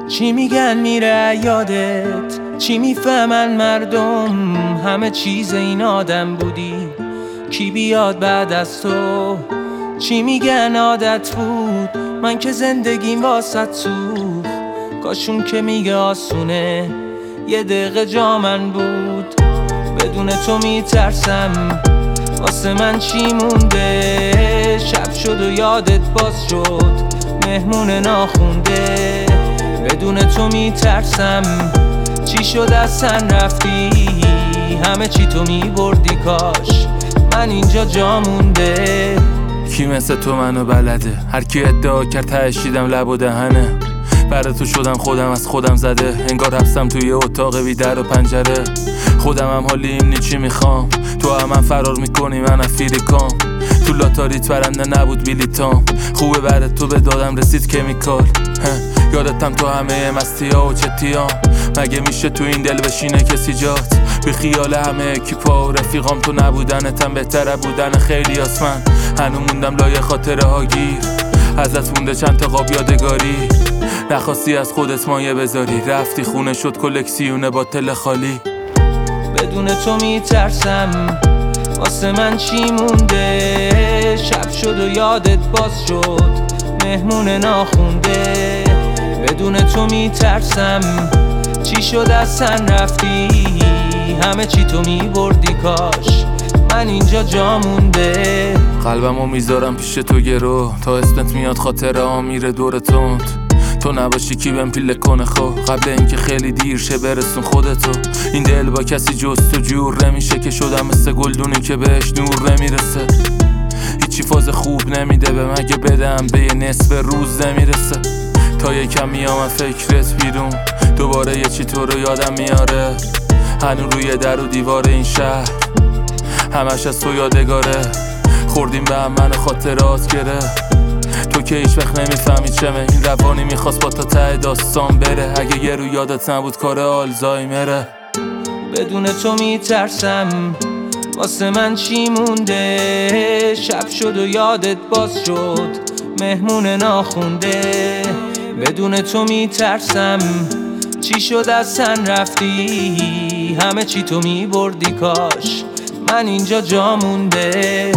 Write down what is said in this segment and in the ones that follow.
چی میگن میره یادت، چی میفهمن مردم، همه چیز این آدم بودی، کی بیاد بعد از تو؟ چی میگن عادت بود، من که زندگیم واسط سوخت، کاشون که میگه آسونه، یه دقیقه جا من بود. بدون تو میترسم، واسه من چی مونده؟ شب شد و یادت باز شد، مهمون ناخونده. بدون تو میترسم، چی شد اصلا رفتی؟ همه چی تو میبردی، کاش من اینجا جا مونده. کی مثل تو منو بلده؟ هر کی ادعا کرد تهشیدم لب و دهنه. برای تو شدم خودم از خودم زده، انگار حبسم توی اتاق بی در و پنجره. خودم هم حالیم نی چی میخوام، تو هم فرار میکنی من افیریکام. تو لاتاریت برنده نبود بیلیتام، خوبه برای تو به دادم رسید کمیکال. یادتم تو همه مستیا و چتیام، مگه میشه تو این دل بشینه کسی جات؟ بی خیال همه اکیپا و رفیقام، تو نبودنتم بهتره بودن خیلی آسمن. هنو موندم لایه خاطره ها گیر، ازت مونده چند تا قاب یادگاری. نخواستی از خودت مایه بذاری، رفتی خونه شد کلکسیون باطل خالی. بدون تو میترسم، واسه من چی مونده؟ شب شد و یادت باز شد، مهمون ناخونده. بدون تو میترسم، چی شد اصلا رفتی؟ همه چی تو میبردی، کاش من اینجا جا مونده. قلبمو میذارم پیش تو گرو، تا اسمت میاد خاطره ها میره دور تند. تو نباشی کی بهم پیله کنه خو، قبل اینکه خیلی دیر شه برسون خودتو. این دل با کسی جز تو جور نمیشه، که شدم مثل گلدونی که بهش نور نمیرسه. هیچی فاز خوب نمیده به مگه بدم به یه نصف روز نمیرسه. تا یکم میام فکرت بیرون، دوباره یه چی تو رو یادم میاره. هنو روی در و دیوار این شهر، همش از تو یادگاره. خوردیم به هم من خاطرات گره، تو که هیچ وقت نمیفهمی چمه. این روانی میخواست با تا ته داستان بره، اگه یه رو یادت نبود کار آلزایمره. بدون تو میترسم، واسه من چی مونده؟ شب شد و یادت باز شد، مهمون ناخونده. بدون تو میترسم، چی شد اصلا رفتی؟ همه چی تو میبردی، کاش من اینجا جا مونده.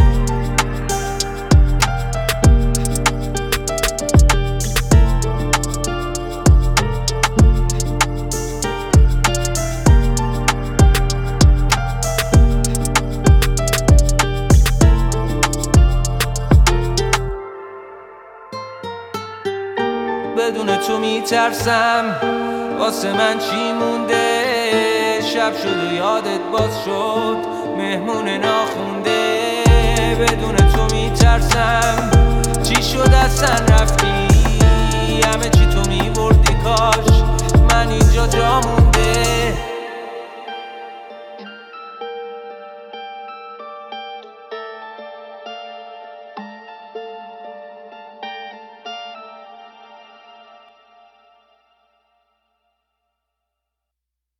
بدون تو میترسم، واسه من چی مونده؟ شب شد و یادت باز شد، مهمون ناخونده. بدون تو میترسم، چی شد اصلا رفتی؟ همه چی تو میبردی، کاش من اینجا جا مونده.